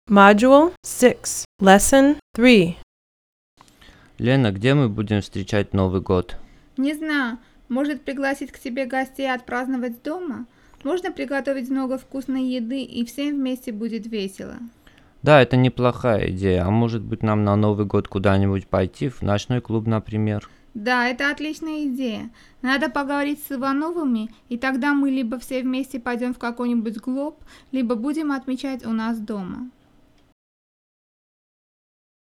Module 6, Lesson 3. Лена, где мы будем встречать Новый год? Не знаю, может пригласить к себе гостей и отпраздновать дома? Можно приготовить много вкусной еды, и всем вместе будет весело. Да, это неплохая идея. А может быть нам на Новый год куда-нибудь пойти, в ночной клуб, например? Да, это отличная идея. Надо поговорить с Ивановыми, и тогда мы либо все вместе пойдем в какой-нибудь клуб, либо будем отмечать у нас дома.